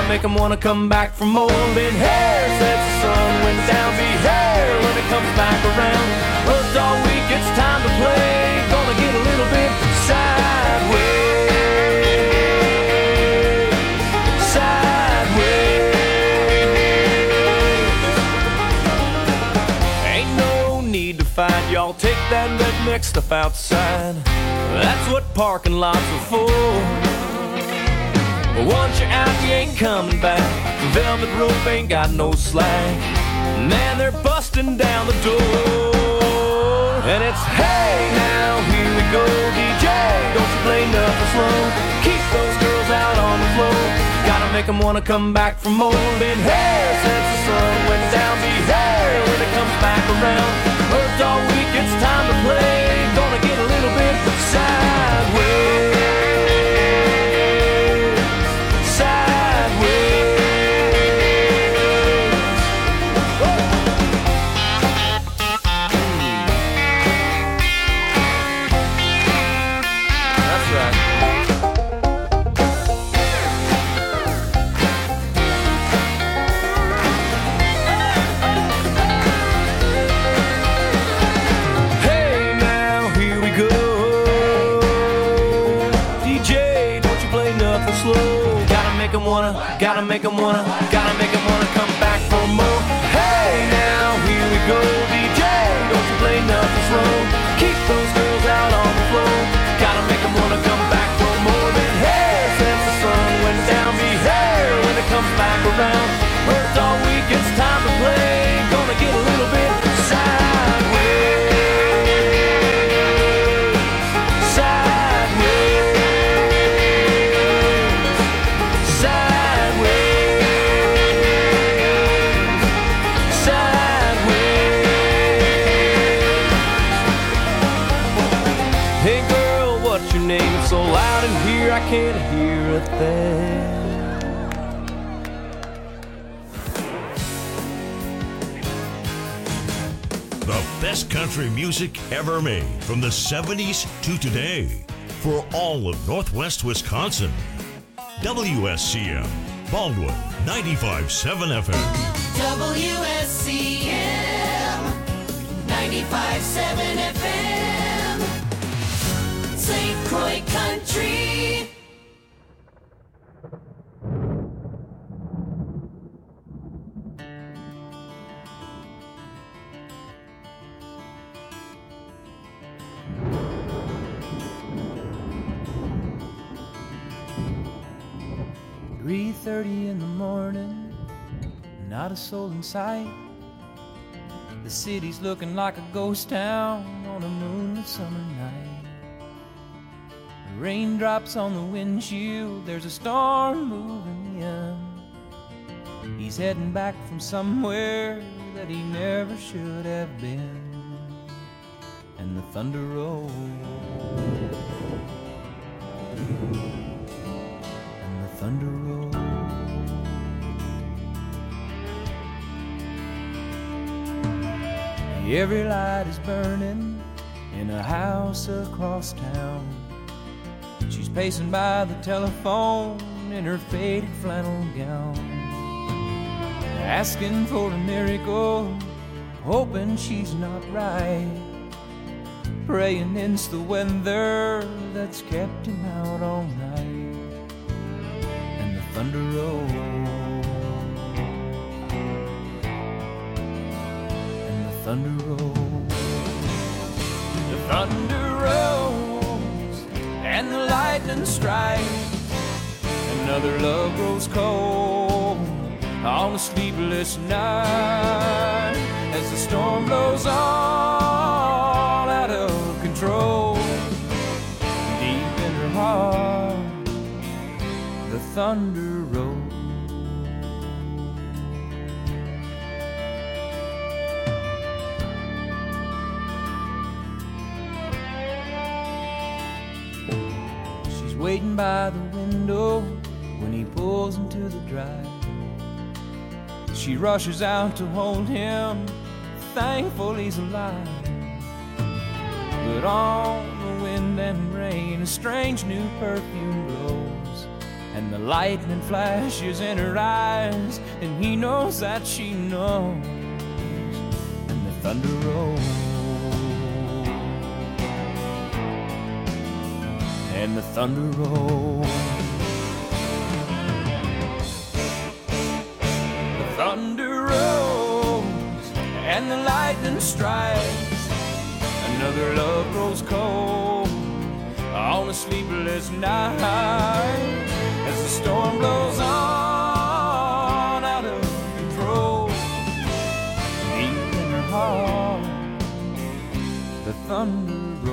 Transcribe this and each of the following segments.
make them wanna come back for more. Been here since the sun went down. Be here when it comes back around. Worked all week, it's time to play. Gonna get a little bit sideways. Sideways. Ain't no need to fight, y'all. Take that red mix stuff outside. That's what parking lots are for. But once you're out, you ain't coming back. The velvet rope ain't got no slack. Man, they're busting down the door. And it's, hey, now here we go, DJ. Don't you play nothing slow. Keep those girls out on the floor. Gotta make them wanna come back for more. Been here since the sun went down. Be here when it comes back around. Worked all week, it's time to play. Gonna get a little bit sideways. Gotta make them wanna come back for more. Hey, now here we go, DJ. Don't you play nothing slow. Keep those girls out on the floor. Gotta make them wanna come back for more. Been here since the sun went down. Be here when it comes back around. Worked all week, it's time to play. Gonna get a little bit sideways. So loud in here I can't hear a thing. The best country music ever made from the 70s to today for all of Northwest Wisconsin. WSCM Baldwin 95.7 FM. WSCM 95.7 FM. St. Croix Country. "3:30 in the morning, not a soul in sight. The city's looking like a ghost town on a moonlit summer night. Raindrops on the windshield, there's a storm moving in. He's heading back from somewhere that he never should have been. And the thunder rolls, and the thunder rolls. Every light is burning in a house across town. She's pacing by the telephone in her faded flannel gown, asking for a miracle, hoping she's not right, praying it's the weather that's kept him out all night. And the thunder rolls, and the thunder rolls, the thunder rolls, and the lightning strikes. Another love grows cold on a sleepless night as the storm blows all out of control. Deep in her heart, the thunder rolls. She's waiting by the window when he pulls into the drive. She rushes out to hold him, thankful he's alive. But on the wind and rain, a strange new perfume blows, and the lightning flashes in her eyes, and he knows that she knows, and the thunder rolls, and the thunder rolls. The thunder rolls, and the lightning strikes. Another love grows cold on a sleepless night as the storm blows on out of control. Deep in her heart, the thunder rolls.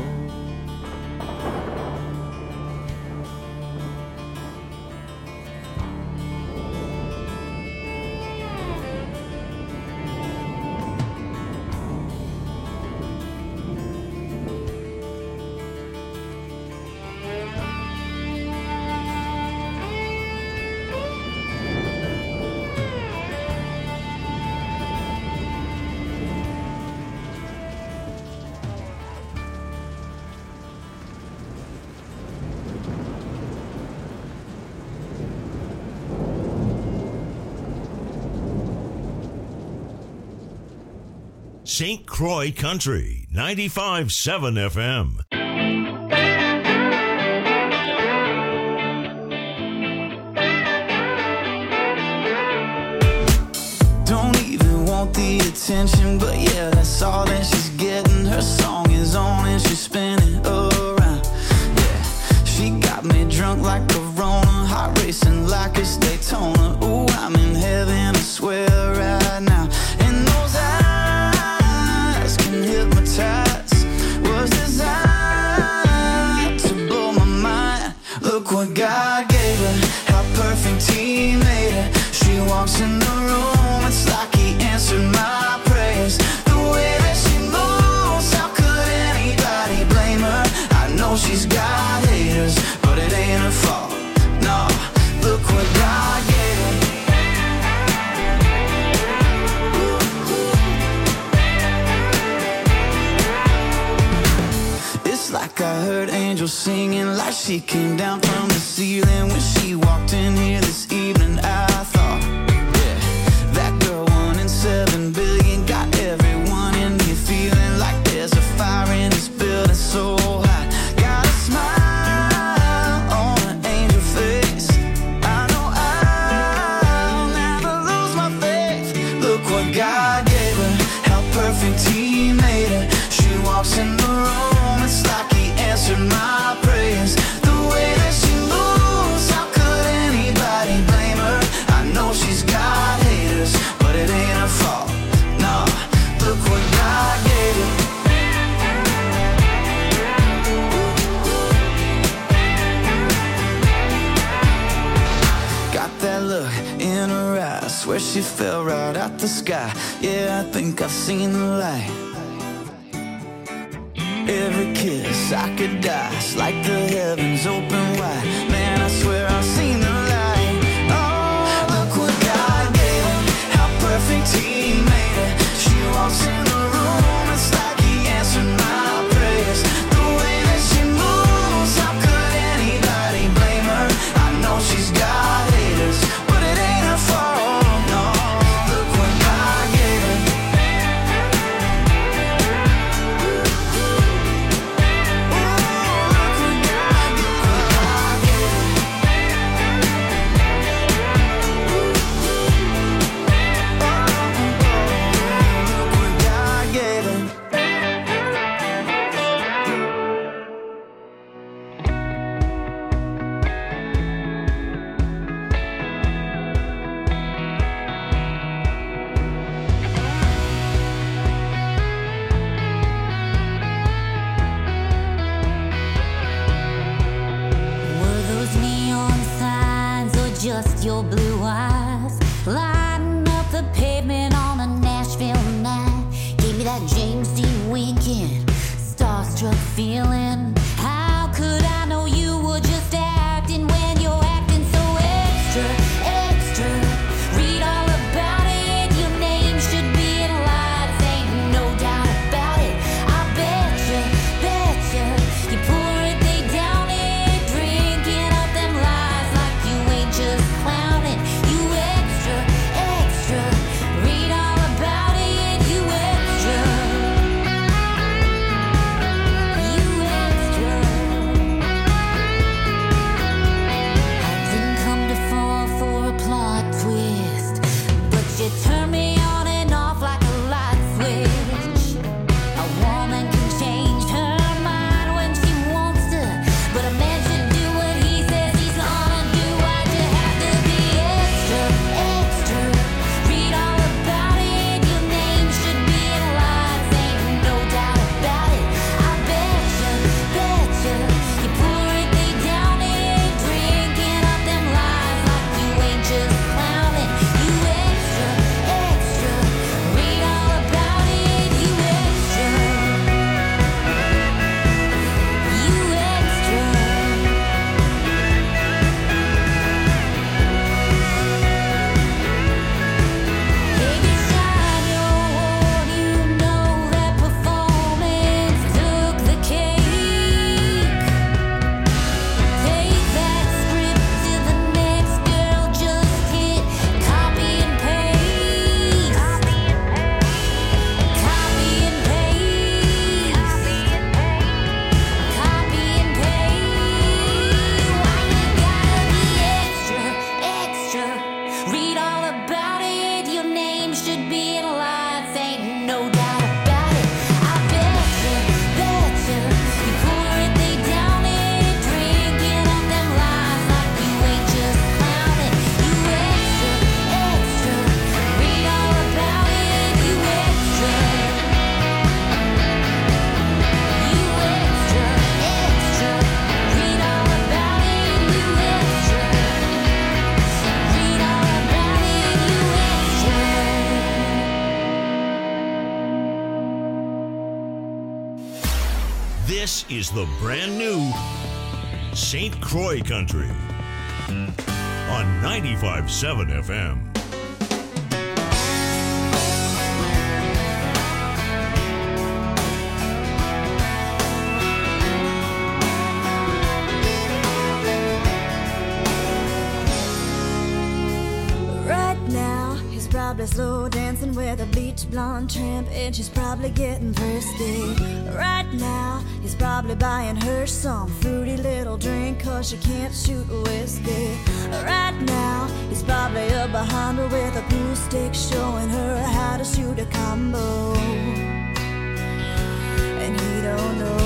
St. Croix Country, 95.7 FM. Don't even want the attention, but yeah, that's all that she's getting. Her song is on and she's spinning around. Yeah, she got me drunk like a Rona, heart racing like it's Daytona. Ooh, I'm in heaven, I swear right now. And those eyes can hypnotize, was designed to blow my mind. Look what God gave her, how perfect He made her. She walks in the room, it's like He answered my prayers. The way that she moves, how could anybody blame her? I know she's got haters, but it ain't her fault. No, look what God gave her. It's like I heard angels singing, like she came down from the ceiling when she walked in here this evening. I thought, yeah, that girl 1 in 7 billion got everyone in here feeling like there's a fire in this building so hot. Got a smile on an angel face. I know I'll never lose my faith. Look what God gave her, how perfect He made her. She walks in the room, it's like He answered my prayers. The way that she moves, how could anybody blame her? I know she's got haters, but it ain't her fault. No, look what God gave her. Got that look in her eyes, swear she fell right out the sky. Yeah, I think I've seen the light. Every kiss I could die, it's like the heavens open wide. Man, I swear I've seen the light. Oh, look what God gave her, how perfect He made her. She walks in the room, it's like He answered my prayers. The way that she moves, how could anybody blame her? I know she's got haters, but it ain't her fault. No, look what God gave her. Were those neon signs or just your blue eyes lighting up the pavement on a Nashville night? Gave me that James Dean winking, starstruck feeling. How could I know you were just acting when you're acting so extra, extra? Read all about it, your name should be in lights, ain't no doubt about it. I betcha, betcha, you pour it, they down it, drinking up them lies like you This is the brand new St. Croix Country on 95.7 FM. Probably slow dancing with a bleach blonde tramp, and she's probably getting thirsty. Right now, he's probably buying her some fruity little drink, cause she can't shoot whiskey. Right now, he's probably up behind her with a pool stick, showing her how to shoot a combo. And he don't know.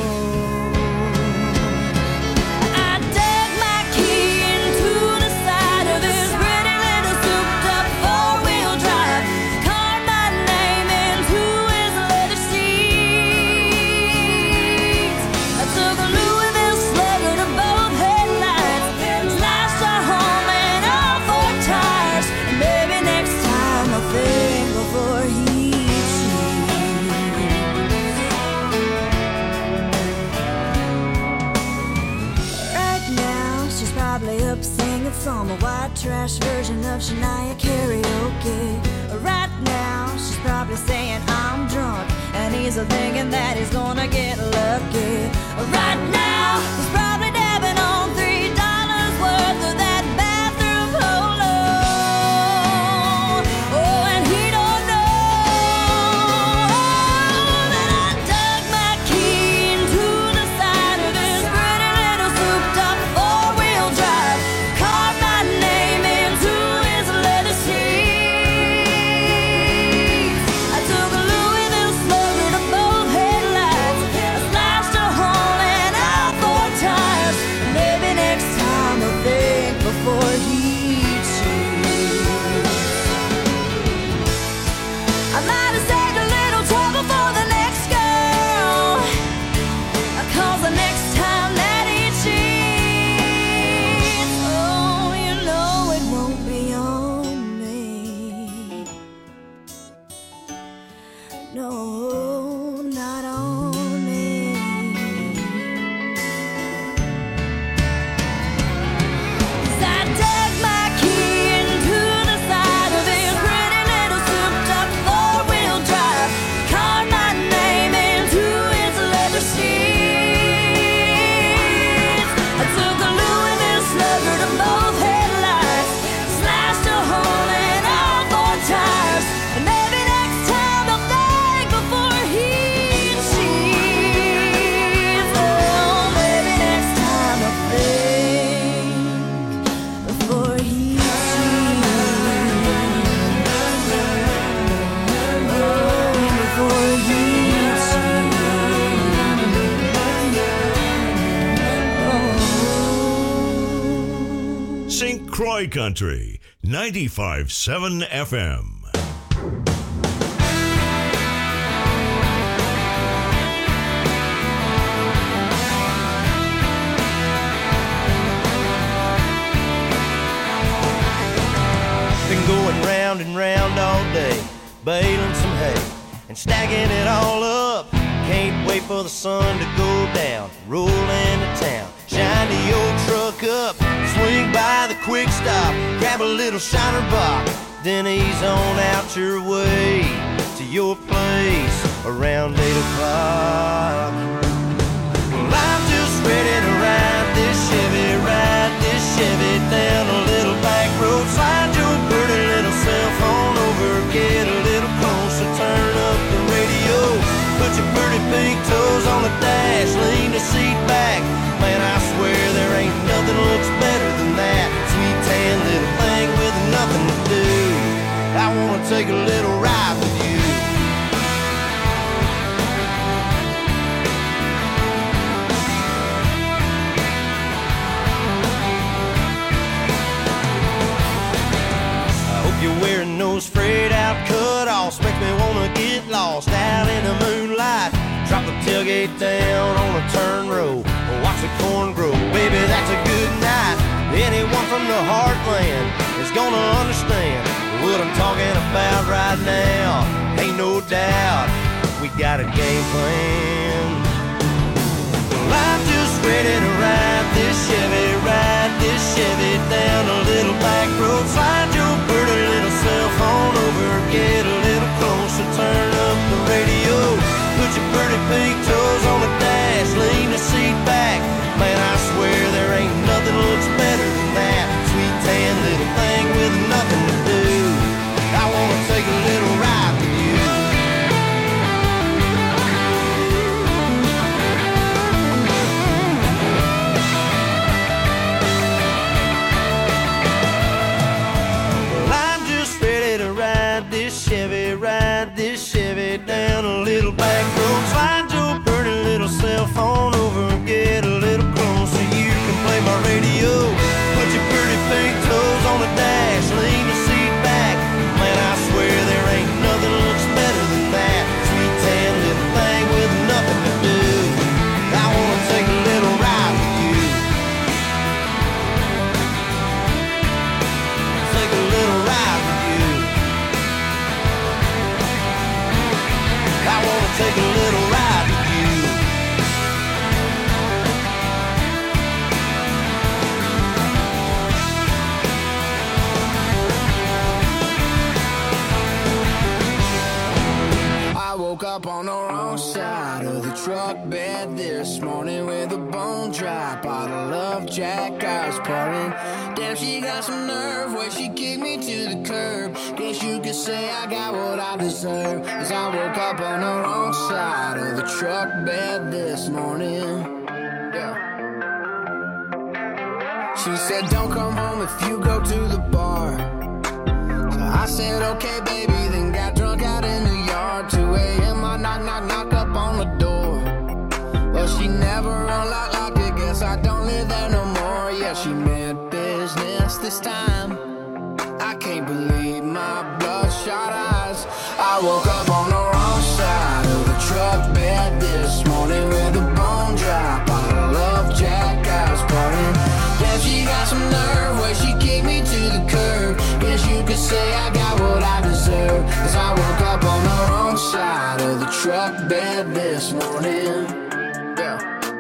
Some white trash version of Shania karaoke. Right now, she's probably saying I'm drunk, and he's thinking that he's gonna get lucky. Right now, he's probably dabbing on $3 worth of that bathroom polo. Oh, and he don't know that I dug my key into the side of this pretty little souped-up four-wheel drive. Name into his leather seats. I took a Louisville slugger to both headlights. I slashed a hole in all four tires. Maybe next time I'll think before he cheats. I might have saved a little trouble for the next girl, cause the next time that he cheats, oh, you know it won't be on me. No, not on me. 'Cause I dug my key into the side of his pretty little souped-up four-wheel drive, carved my name into his leather seats. I took a Louisville slugger to both headlights, slashed a hole in all four tires, and maybe next time I'll think before he cheats. Oh, maybe next time I'll think before he cheats. Oh, before he cheats. St. Croix Country, 95.7 FM. Been going round and round all day, baling some hay and stacking it all up. Can't wait for the sun to go down, roll into town, shine the old truck up, swing by the quick stop, grab a little shiner box, then ease on out your way to your place around 8 o'clock. Well, I'm just ready to ride this Chevy down a little back road. Slide your pretty little cell phone over, get a little closer, turn up the radio, put your pretty pink toes on the dash, lean the seat back. Man, I swear there ain't nothing looks better than that sweet tan little thing with nothing to do. I wanna take a little ride with you. You're wearing those frayed out cut-offs, makes me wanna get lost out in the moonlight. Drop the tailgate down on a turn row, watch the corn grow. Baby, that's a good night. Anyone from the heartland is gonna understand what I'm talking about right now. Ain't no doubt we got a game plan. this morning with a bone dry bottle of Jack I was pouring. Damn, she got some nerve where she kicked me to the curb. Guess you could say I got what I deserve, 'cause I woke up on the wrong side of the truck bed this morning. Yeah. She said don't come home if you go to the bar. So I said okay baby, then got drunk out in the yard. 2 a.m. I knock up on the door. Well, she never unlocked it, guess I don't live there no more. Yeah, she meant business this time. I can't believe my bloodshot eyes. I woke up on the wrong side of the truck bed this morning with a bone dry bottle of Jack I was pouring. Yeah, she got some nerve where she kicked me to the curb. Guess you could say I got what I deserve, 'cause I woke up on the wrong side of the truck bed this morning. Yeah.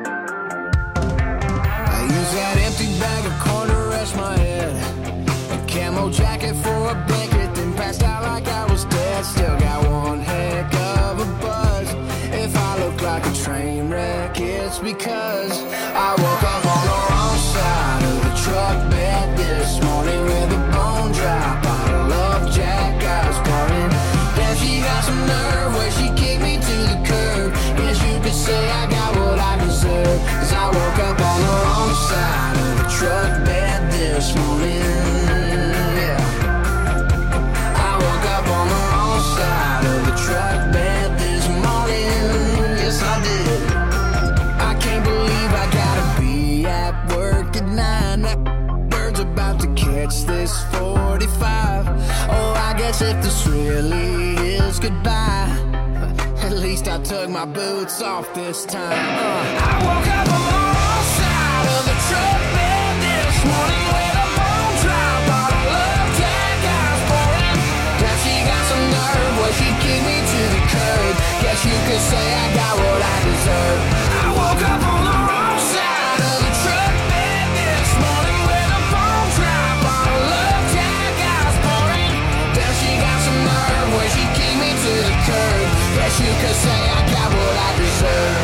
I used that empty bag of corn to rest my head, a camo jacket for a blanket, then passed out like I was dead. Still got one heck of a buzz. If I look like a train wreck, it's because I woke up on the wrong side of the truck bed this morning with a bone dry bottle of Jack I was pouring. Damn, she got some nerve where she kicked me to the curb. Guess you could say I got what I deserve, 'cause I woke up on the wrong side of the truck bed this morning. Yeah. I woke up on the wrong side of the truck bed this morning. Yes, I did. I can't believe I gotta be at work at 9. That bird's about to catch this 45. Oh, I guess if this really is goodbye, at least I took my boots off this time. I woke up on the wrong side of the truck bed this morning with a bone dry bottle of Jack I was pouring. Now she got some nerve where she kicked me to the curb. Guess you could say I got what I deserve. I woke up on the wrong side of the truck bed this morning with a bone dry bottle of Jack I was pouring. Now she got some nerve where she kicked me to the curb. Guess you could say I got what I deserve.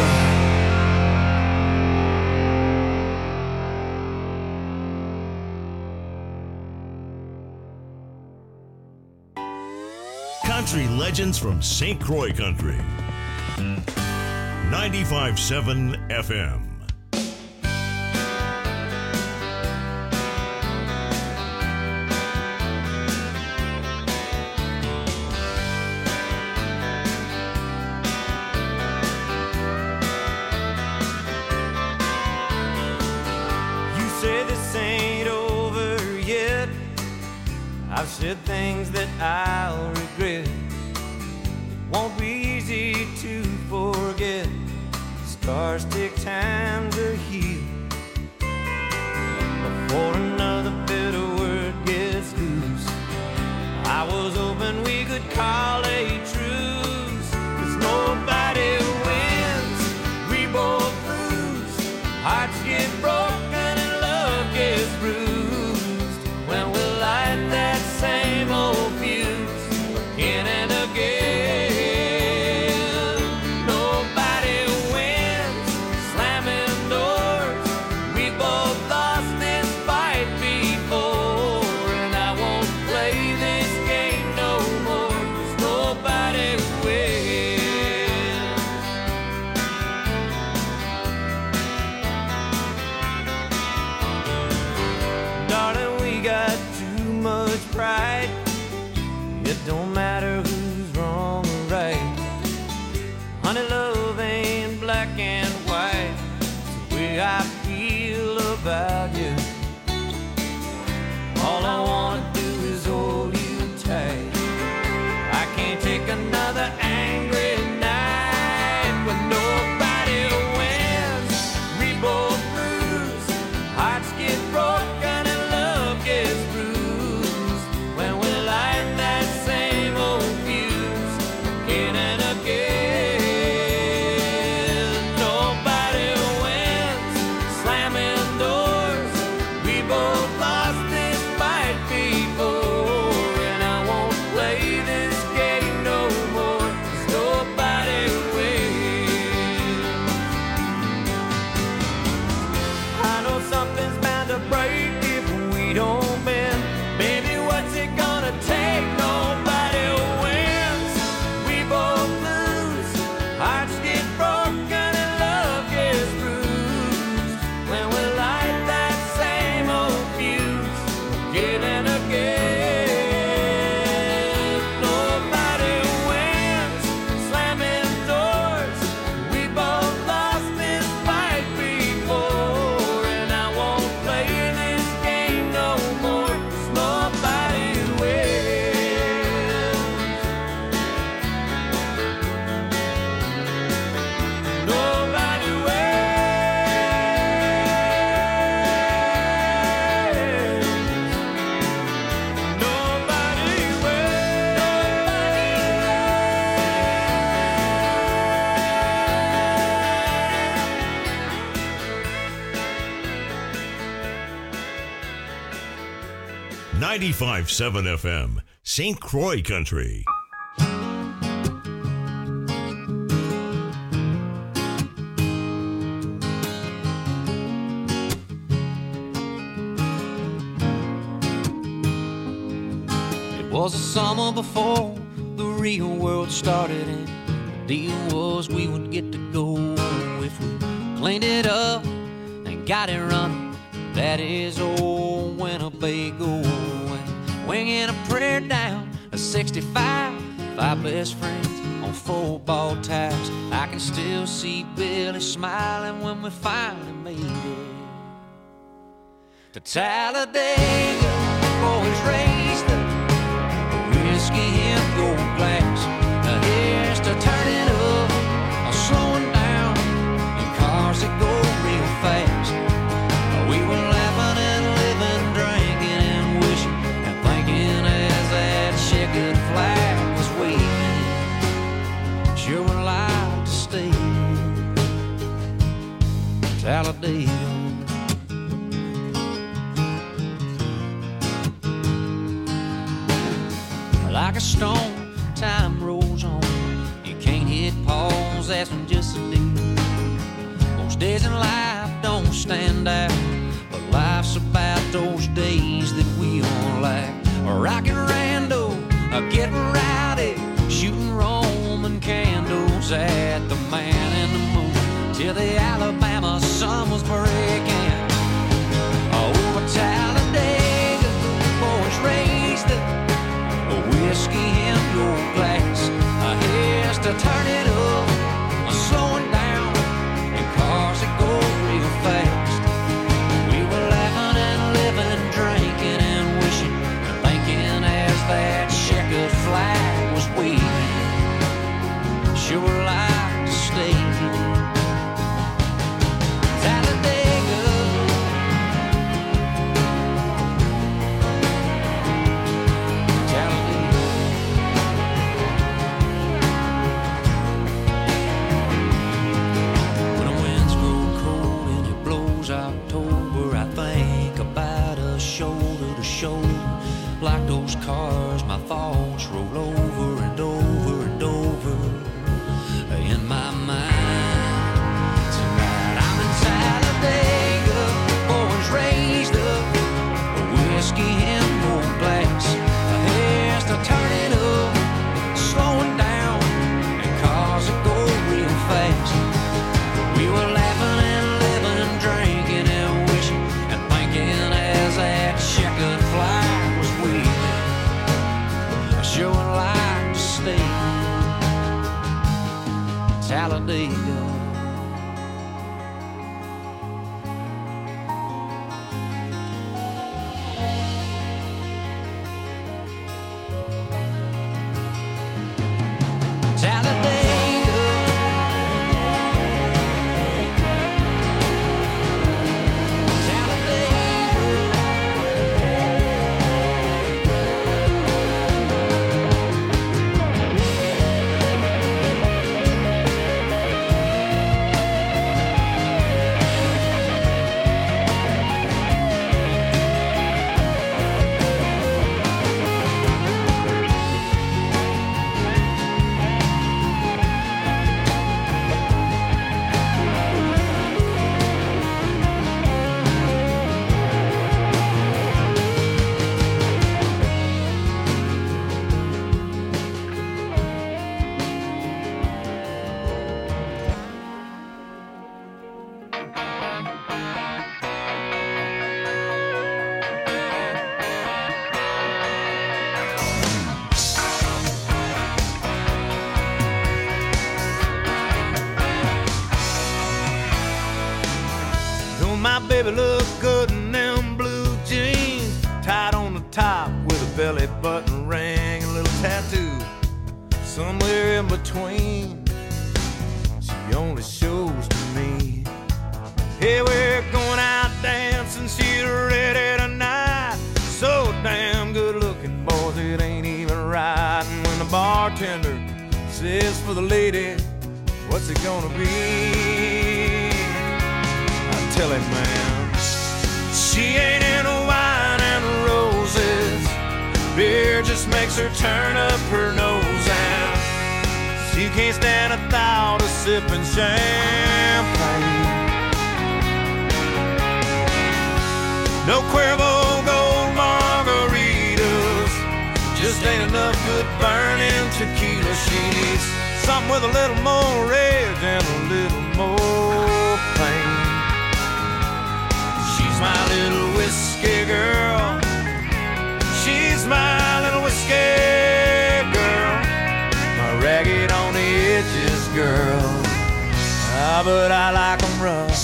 Country legends from St. Croix Country. 95.7 FM. You say this ain't over yet. I've said things that I'll regret. It won't be easy to forget. Scars take time to heal before another bitter word gets loose. I was hoping we could call a truce, 'cause nobody wins, we both lose. Hearts get broken and love gets bruised when we light that same old fuse again and again. Nobody wins, slamming doors. We both lost this fight before, and I won't play this game no more, 'cause nobody wins. Darling, we got too much pride. It don't matter who's wrong or right. Honey, love ain't black and white. It's the way I feel about you. All I wanna do is hold you tight. I can't take another angry night when nobody wins, we both lose. Hearts get broken and love gets bruised when we light that same old fuse again and again. Nobody wins, slamming doors. 95.7 FM, St. Croix Country. It was the summer before the real world started, and the deal was we would get to go if we cleaned it up and got it running. That is old Winnebago, and winging a prayer down a 65, 5 best friends on football tires. I can still see Billy smiling when we finally made it to Talladega. Boys raised up whiskey in gold glass. Here's to turning up or slowing down in cars that go real fast. We were laughing and living, drinking and wishing and thinking as that checkered flag was waving. Sure would like to stay in Talladega. Like a stone, time rolls on. You can't hit pause, that's when just a day. Most days in life don't stand out, but life's about those days that we all like. Rockin' rando, getting rowdy, shooting Roman candles at the Man in the Moon till the Alabama sun was breaking. Over Talladega, boys raised up whiskey in your glass. Here's to turn it up, slowing down in cars that go real fast. We were laughing and living, drinking and wishing and thinking as that checkered flag was waving. Sure like to stay Talladega. October, I think about us shoulder to shoulder. Like those cars, my thoughts roll over and over and over in my mind. Tonight I'm in Talladega, boys raised up, whiskey in gold glass. Here's to turn it up, slowing down in cars that go real fast. We were laughing and living, drinking and wishing and thinking as that checkered flag was waving. I sure would like to stay Talladega. Baby look good in them blue jeans, tied on the top with a belly button ring, a little tattoo somewhere in between. She only shows to me. Hey, we're going out dancing, she's ready tonight. So damn good looking, boys, it ain't even right. And when the bartender says for the lady, what's it gonna be? I tell him, man, she ain't into wine and roses. turn up her nose, and she can't stand the thought of sipping champagne. No Cuervo Gold margaritas, just ain't enough good burning tequila. She needs something with a little more edge and a little more pain. She's my little whiskey girl. She's my little whiskey girl. My ragged on the edges girl. Ah, but I like 'em rough.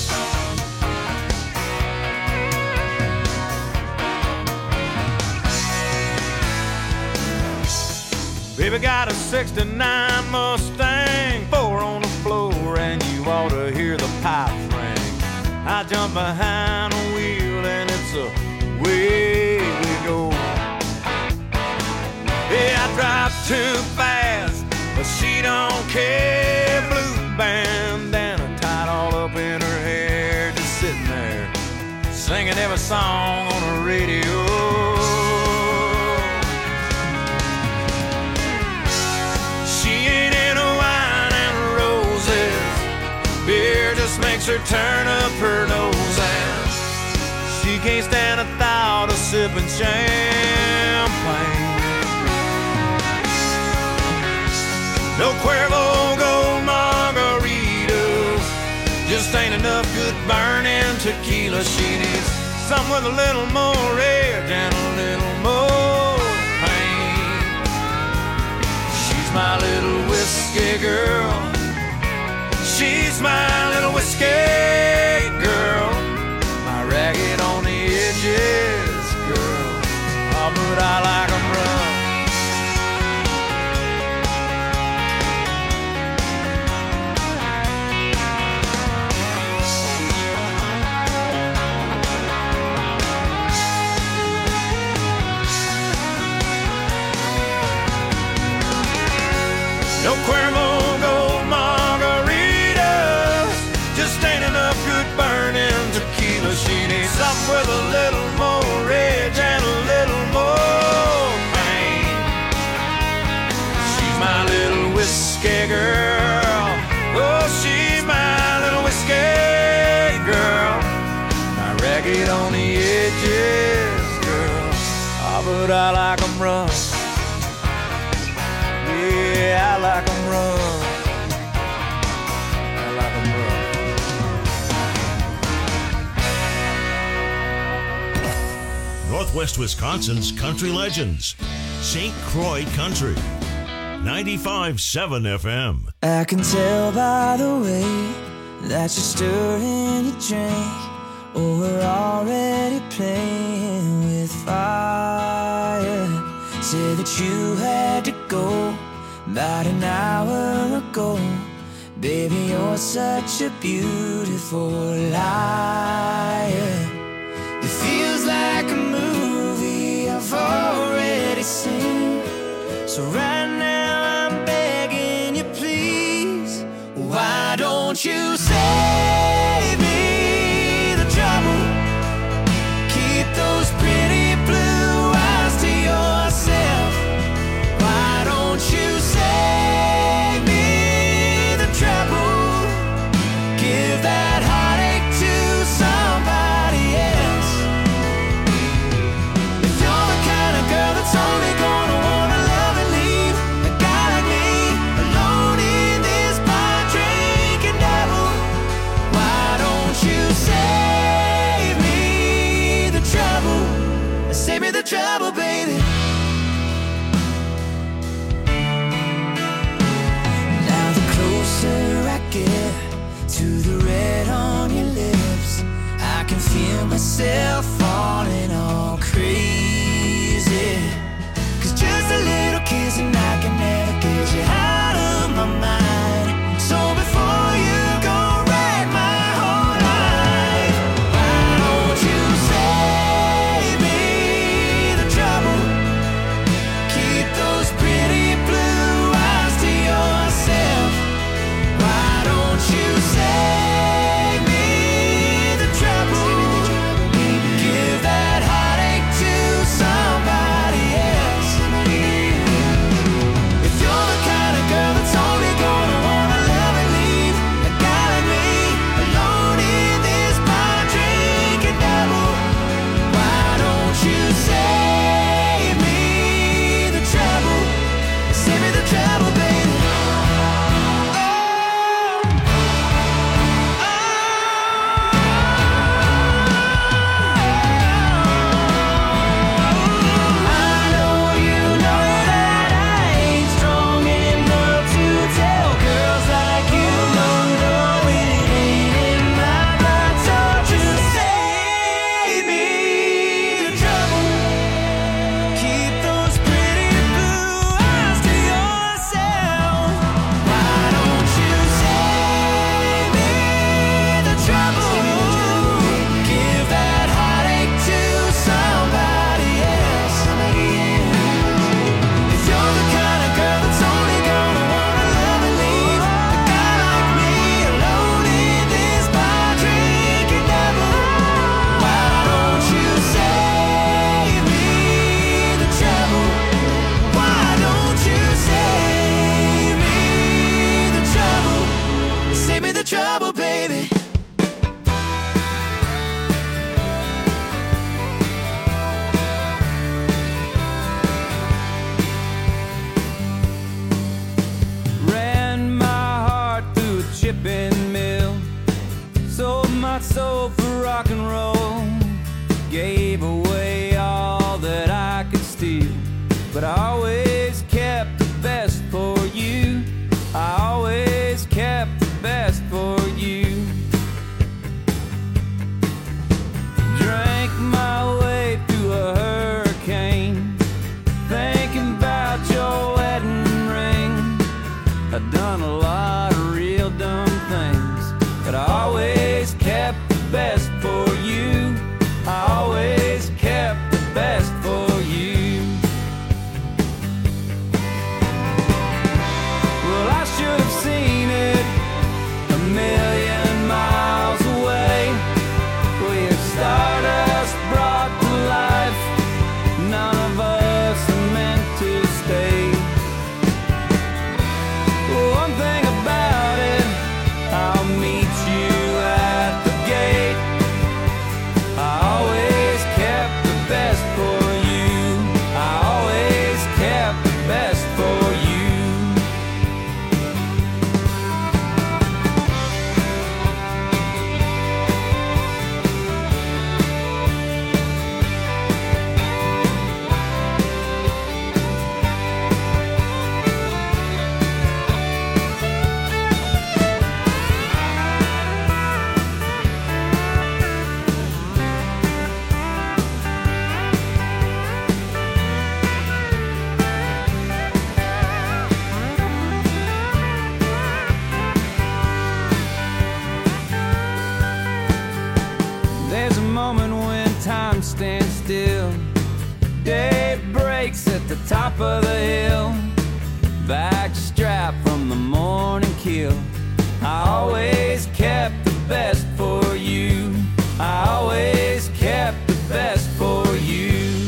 Baby got a 69 Mustang, 4 on the floor, and you ought to hear the pipes ring. I jump behind the wheel and it's away we go. Yeah, I drive too fast, but she don't care. Blue bandana tied all up in her hair, just sitting there, singing every song on the radio. Beer just makes her turn up her nose, and she can't stand the thought of sipping champagne. No Cuervo Gold margaritas, just ain't enough good burning tequila. She needs something with a little more edge and a little more pain. She's my little whiskey girl. She's my little whiskey girl. My ragged on the edges girl. Oh, but I like 'em rough. No Cuervo Gold margaritas, just ain't enough good burning tequila. She needs something with a little more edge and a little more pain. She's my little whiskey girl. Oh, she's my little whiskey girl. My ragged on the edges girl. Oh, but I like 'em rough. Yeah, I like 'em rough. I like 'em rough. Northwest Wisconsin's country legends. St. Croix Country. 95.7 FM. I can tell by the way that you're stirring your drink. Oh, we're already playing with fire. Said that you had to go about an hour ago. Baby, you're such a beautiful liar. It feels like a movie I've already seen. So right now I'm begging you, please, why don't you save me the trouble? Keep those pretty blue eyes to yourself. Why don't you save me the trouble? Give that heartache to somebody else. If you're the kind of girl that's only gonna wanna love and leave a guy like me alone in this bar drinking devil, why don't you save me the trouble? Save me the trouble, baby. Now the closer I get to the red on your lips, I can feel myself falling all crazy. 'Cause just a little kiss and I can never get you out of my mind. So before you go write my whole life, why don't you save me the trouble? Keep those pretty blue eyes to yourself. Why don't you save me the trouble? Give that heart soul for rock and roll. Gave away all that I could steal, but I always kept the best for you. I always kept the best for you. Drank my way through a hurricane, thinking about your wedding ring. I've done a lot of real dumb things, but I always kept the best for you. I always kept the best for you. Well, I should have seen it a million miles away. We're stardust brought to life. None of us are meant to stay. One thing about it, I'll meet you at the gate. I always kept the best for you. I always kept the best for you. There's a moment when time stands still. Day breaks at the top of the hill. Backstrap from the morning kill. I always kept the best for you. I always kept the best for you.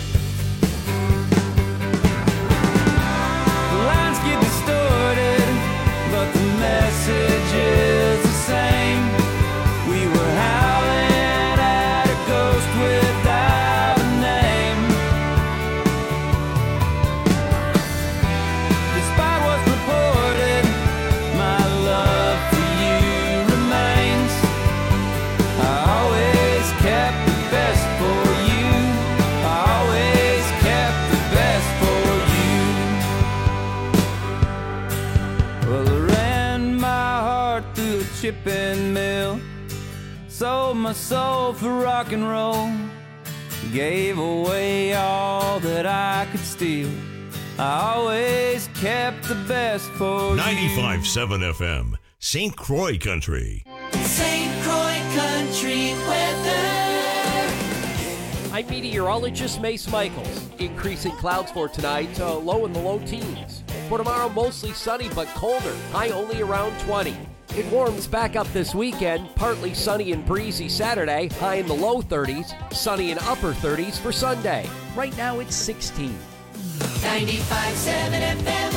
The lines get distorted, but the message is the same. We were howling at a ghost without a name. Despite what's reported, my love for you remains. I always kept the best for you. I always kept the best for you. Well, I ran my heart through a chipping mill, sold my soul for rock and roll, gave away all that I could steal. I always kept the best for you. 95.7 FM, St. Croix Country. St. Croix Country weather. I'm meteorologist Mace Michaels. Increasing clouds for tonight, low in the low teens. For tomorrow, mostly sunny but colder, high only around 20. It warms back up this weekend, partly sunny and breezy Saturday, high in the low 30s, sunny and upper 30s for Sunday. Right now it's 16. 95.7 FM.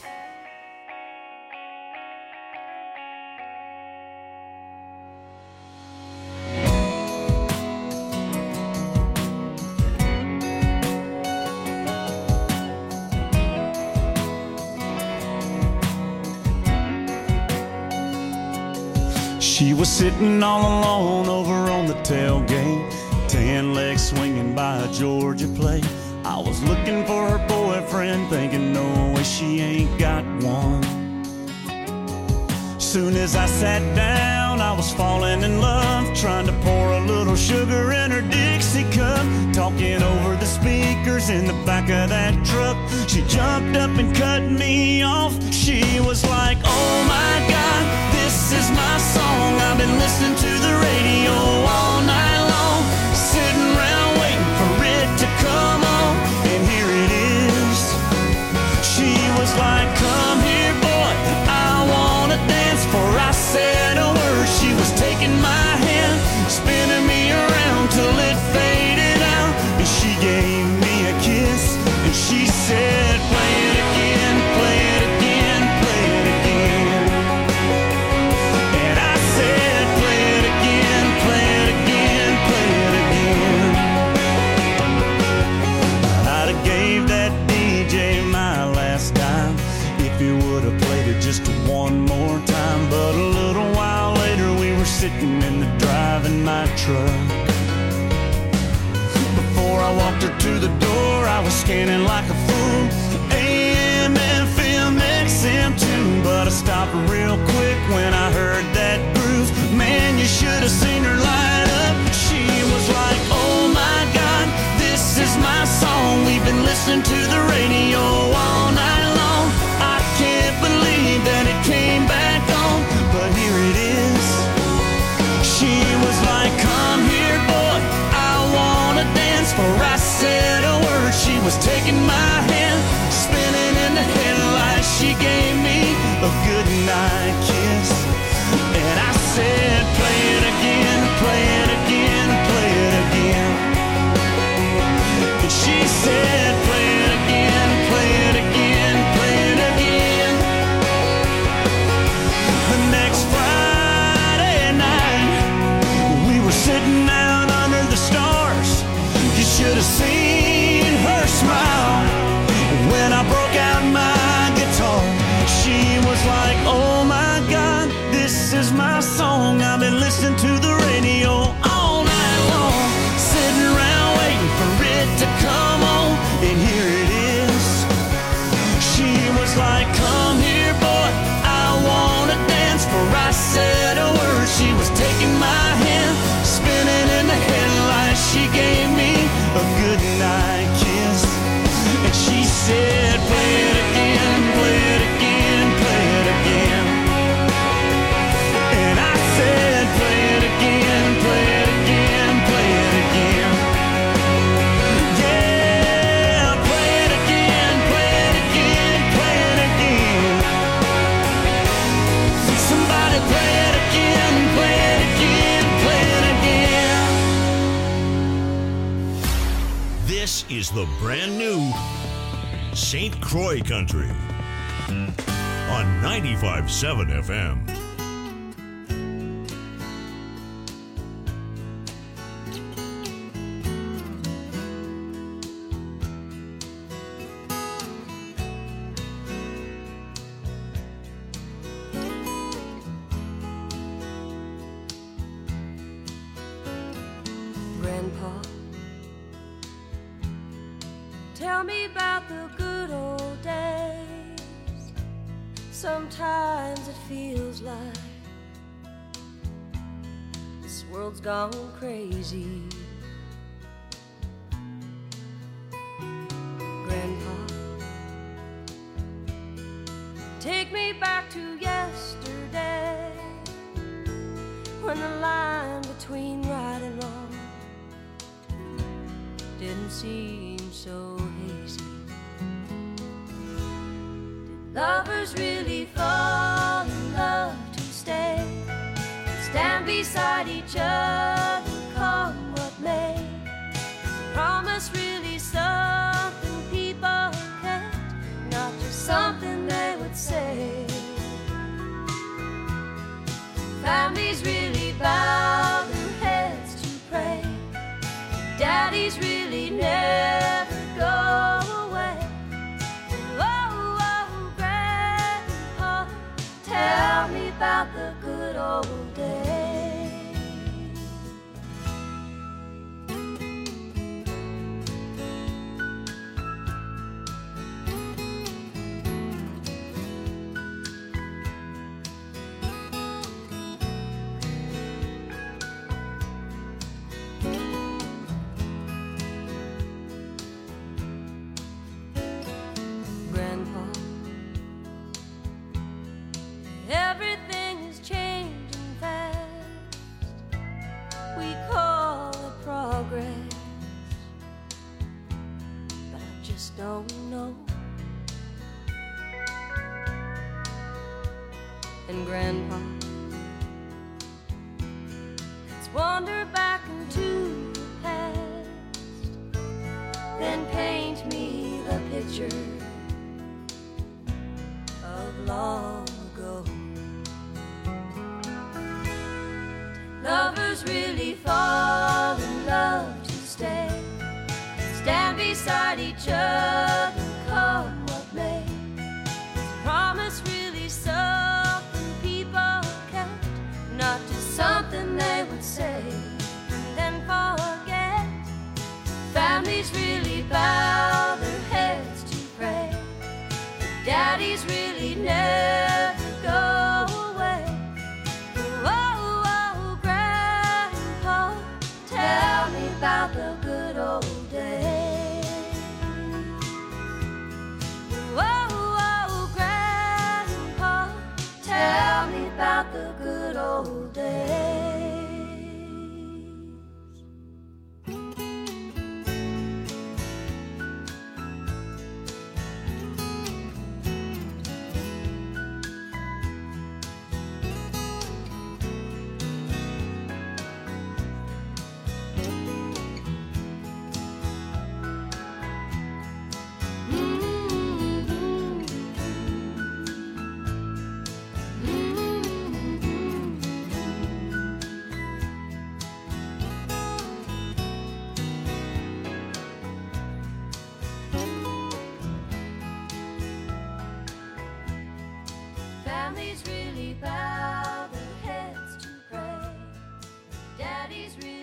She was sitting all alone over on the tailgate, 10 legs swinging by a Georgia plate. I was looking for her boyfriend, thinking no way she ain't got one. Soon as I sat down, I was falling in love, trying to pour a little sugar in her Dixie cup, talking over the speakers in the back of that truck. She jumped up and cut me off. She was like, oh my God, this is my song. I've been listening to the radio all night long, sitting around waiting for it to come on, and here it is. She was like, come here boy, I wanna dance. Before I said a word, she was taking my hand, spinning me around till it faded out, and she gave me a kiss, and she said, play it again, play it again, play it again. And I said, play it again. driving my truck. Before I walked her to the door, I was scanning like a fool. AM, FM, XM too, but I stopped real quick when I heard that groove. Man, you should have seen her light up. She was like, oh my God, this is my song. We've been listening to the radio all night long. I can't believe that it came back on, but here it is. She was like, come here, boy, I wanna dance. For I said a word, she was taking my hand, spinning in the headlights. She gave me a good night kiss, and I said, play it again, play it again, play it again. And she said, play it again, play it again, play it again. The next Friday night, we were sitting out under the stars. You should have seen her smile when I broke out my guitar. She was like, oh my God, this is my song. I've been listening to the radio all night long, sitting around waiting for it to come on, and here it is. She was like, come here, boy, I wanna dance. For I said a word, she was taking my hand, spinning in the headlights. She gave me a good night kiss, and she said, play it again, play it again, play it again. And I said, play it again, play it again, play it again. Yeah, play it again, play it again, play it again. Somebody play it again, play it again, play it again. This is the brand new St. Croix Country on 95.7 FM. Grandpa, tell me about the good old days. Sometimes it feels like this world's gone crazy. Grandpa, take me back to yesterday, when the line between right and wrong didn't seem so hazy. Did lovers really fall in love to stay, stand beside each other, come what may? Is promise really something people kept, not just something they would say? Families really bow their heads to pray, daddies really never go away. Oh, oh, Grandpa, tell me about the good old days. Everything is changing fast. We call it progress, but I just don't know. And Grandpa, let's wander back into the past, then paint me the picture of long ago. Lovers really fall in love to stay, stand beside each other, come what may. Is promise really something people kept, not just something they would say? Families really bow their heads to pray. Daddies really never go away. Oh, oh, Grandpa, tell me about the good old days. Oh, oh, Grandpa, tell me about the good old days. Families really bow their heads to pray. Daddies really.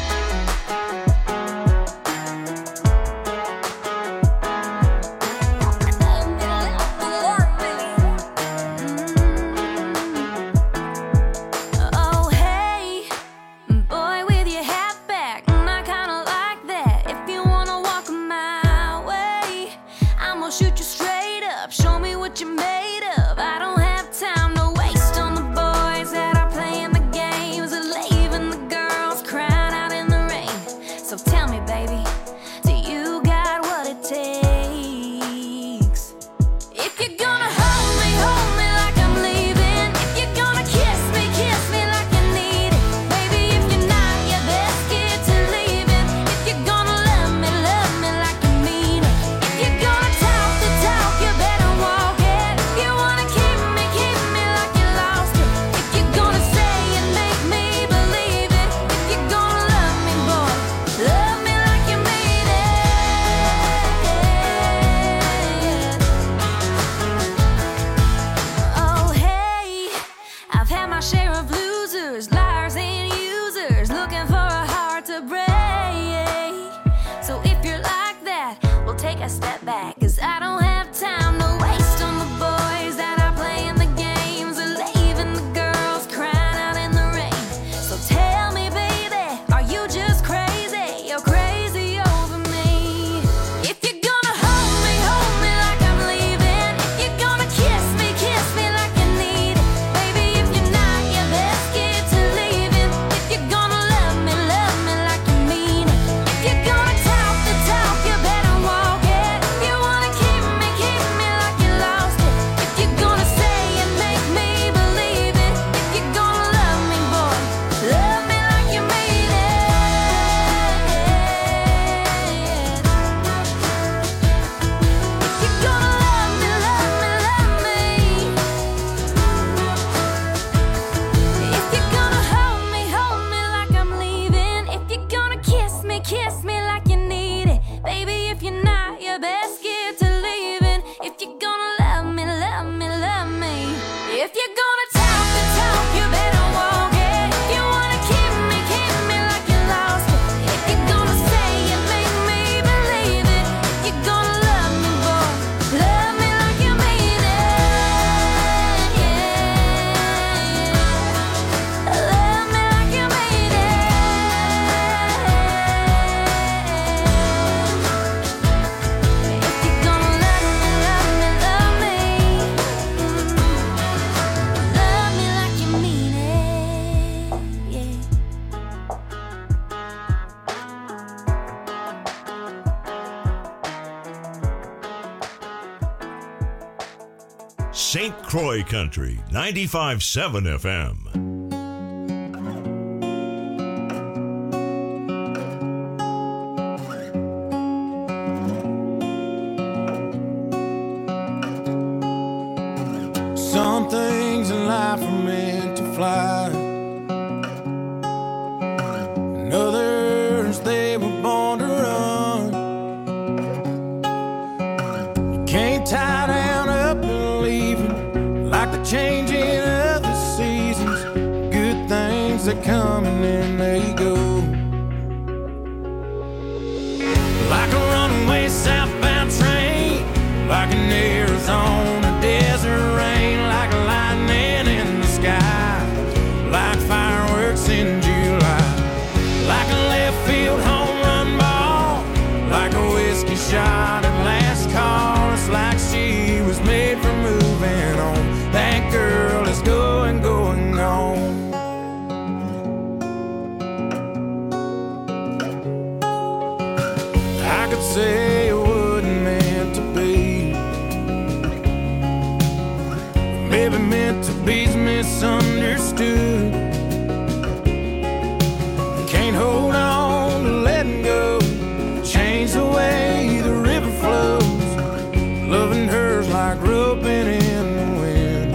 Oh, hey, boy with your hat back, I kinda like that. If you wanna walk my way, I'm gonna shoot you straight up. Show me what you're made of. I don't have time to waste on the boys that are playing the games and leaving the girls crying out in the rain. So tell me, baby, do you got what it takes? If you're gonna hold me like I'm leaving. If you're gonna kiss me like you need it. Baby, if you're not, you best get to leaving. If you're gonna love me like you mean it. If you're gonna talk the talk, you better walk it. If you wanna keep me like you lost it. If you're gonna say and make me believe it. If you're gonna love me, boy, love me like you mean it. Oh, hey, I've had my share of losers, liars and users, looking for a heart to break. So if you're like that, we'll take a step back, 'cause I don't have time to waste on the boys that are playing the games and leaving the girls crying out in the rain. So tell me, baby, are you just crazy? You're crazy over me. If you're gonna hold me like I'm leaving. If you're gonna kiss me like you need it. Baby, if you're not, you best get to leaving. If you're gonna love me like you mean it. If you're gonna talk the talk, you better walk it. If you wanna keep me like you lost it. If you're gonna say and make me believe it. If you're gonna love me, boy, love me like you mean it. If you're gonna love me. If you're gonna hold me like I'm leaving. If you're gonna kiss me like you need it. Baby, if you're not, you best get to leaving. If you're gonna love me. If you're gonna talk the talk, you better walk it. If you wanna keep me like you lost it. If you're gonna say and make me believe it. If you're gonna love me, boy, love me like you mean it. Love me like you mean it. If you're gonna love me. Love me like you mean it. Yeah. St. Croix Country, 95.7 FM. Some things in life are meant to fly, and others they were born to run. You can't tie down up and leave it, like the changing of the seasons. Good things that come and then they go. Like a say it wasn't meant to be. Maybe meant to be's misunderstood. Can't hold on to letting go. Change the way the river flows. Loving her's like roping in the wind.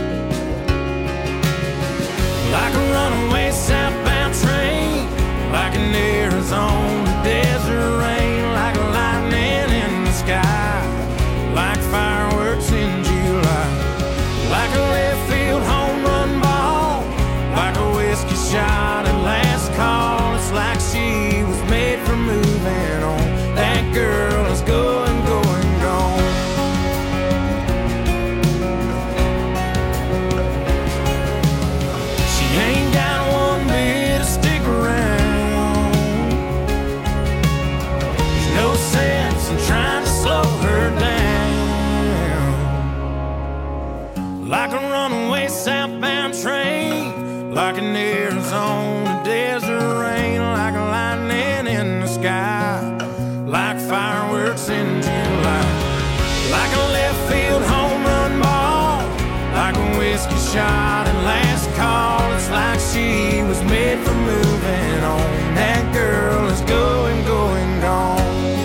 Like a runaway southbound train. Like an Arizona desert rain. Like lightning in the sky. Like fireworks in July. Like a left field home run ball. Like a whiskey shot at last call. It's like she was made for moving on. That girl is going, going, gone. She ain't got one bit to stick around. There's no sense in trying to slow her down. Like a runaway southbound train. Like an Arizona desert rain. Like a lightning in the sky. Like fireworks in July. Like a left field home run ball. Like a whiskey shot and last call. It's like she was made for moving on. That girl is going, going, gone.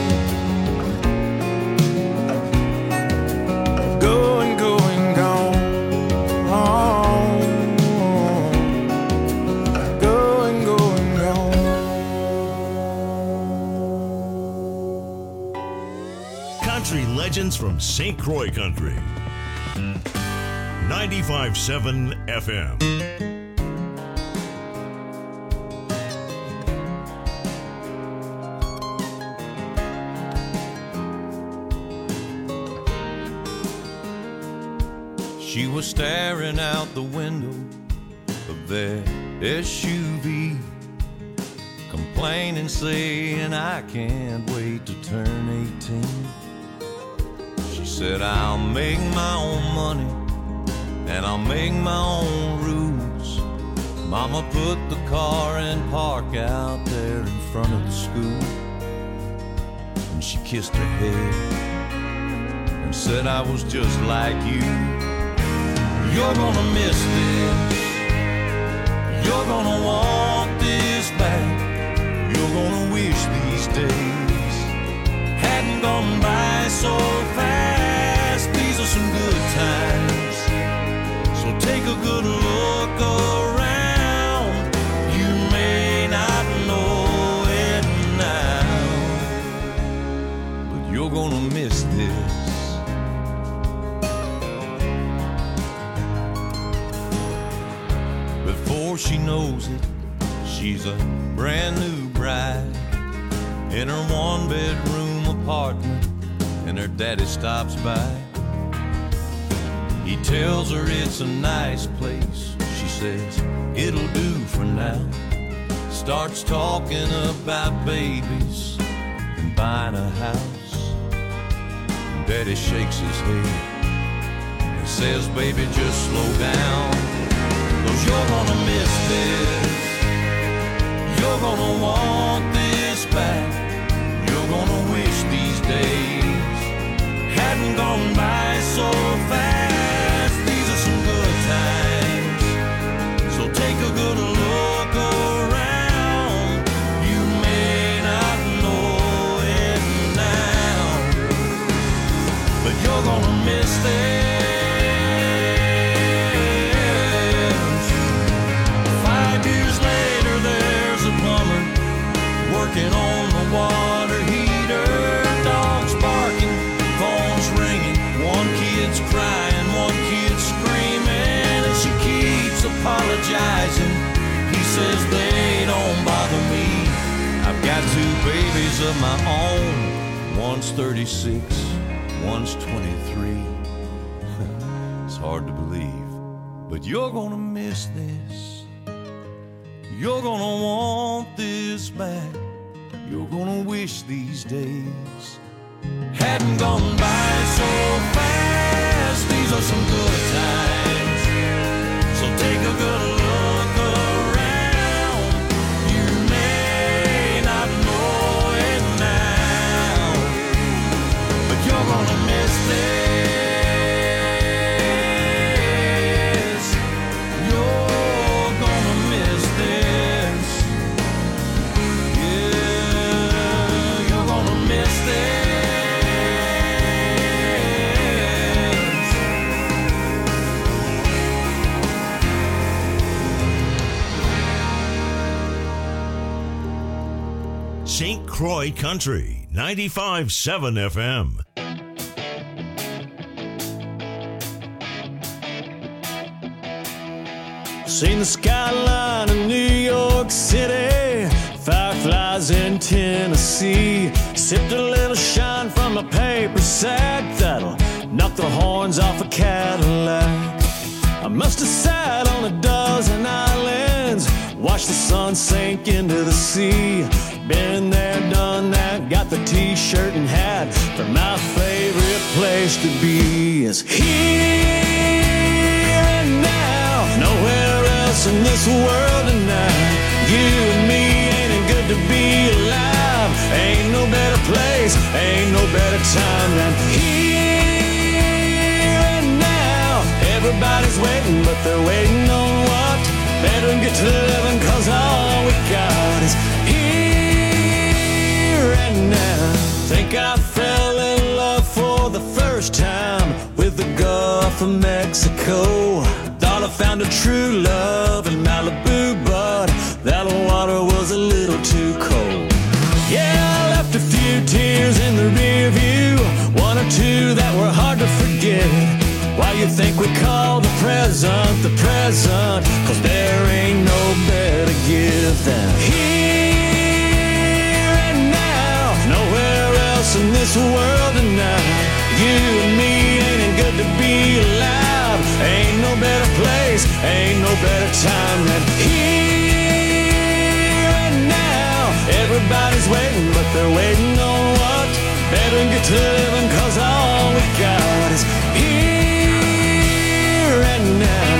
Going, going, gone. Going, going, gone. Country legends from St. Croix Country. 95.7 FM. She was staring out the window of that SUV, complaining, saying, I can't wait to turn 18. She said, I'll make my own money and I'll make my own rules. Mama put the car in park out there in front of the school, and she kissed her head and said, I was just like you. You're gonna miss this. You're gonna want this back. You're gonna wish these days hadn't gone by so fast. These are some good times, so take a good look around. You may not know it now, but you're gonna miss this. Before she knows it, she's a brand new bride in her one-bedroom apartment, and her daddy stops by. He tells her it's a nice place. She says, it'll do for now. Starts talking about babies and buying a house. And Daddy shakes his head and says, baby, just slow down. 'Cause you're gonna miss this. You're gonna want this back. You're gonna wish these days hadn't gone by so fast. These are some good times, so take a good look around. You may not know it now, but you're gonna miss this. 5 years later, there's a plumber working on the water heater. Dogs barking, phones ringing, one kid's crying, one kid's screaming, and she keeps apologizing. He says they don't bother me. I've got 2 babies of my own. One's 36, one's 23. It's hard to believe, but you're gonna miss this. You're gonna want this back. You're gonna wish these days hadn't gone by so fast. These are some good times, so take a good look around. You may not know it now, St. Croix Country, 95.7 FM. Seen the skyline of New York City, fireflies in Tennessee. Sipped a little shine from a paper sack that'll knock the horns off a Cadillac. I must have sat on a dozen islands, watched the sun sink into the sea. Been there, done that, got the t-shirt and hat, but my favorite place to be is here and now. Nowhere else in this world tonight. You and me, ain't it good to be alive? Ain't no better place, ain't no better time than here and now. Everybody's waiting, but they're waiting on what? Better get to living, cause all we got is here and now. Think I fell in love for the first time with the Gulf of Mexico. Thought I found a true love in Malibu, but that water was a little too cold. Yeah, I left a few tears in the rear view, one or two that were hard to forget. Why you think we call the present, cause there ain't no better gift than here and now. Nowhere else in this world tonight. You and me, ain't it good to be alive? Ain't no better place, ain't no better time than here and now. Everybody's waiting, but they're waiting on what? Better get to living, cause all we got is here and now.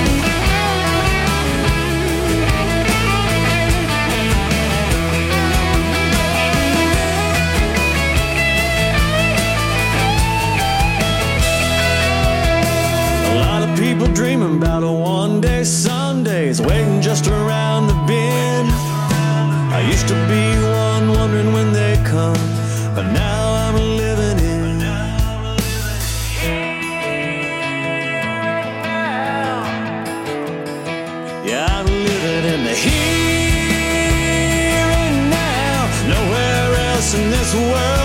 People dreaming about a one-day Sundays, waiting just around the bend. I used to be one wondering when they come, but now I'm living in. Yeah, I'm living in the here and now. Nowhere else in this world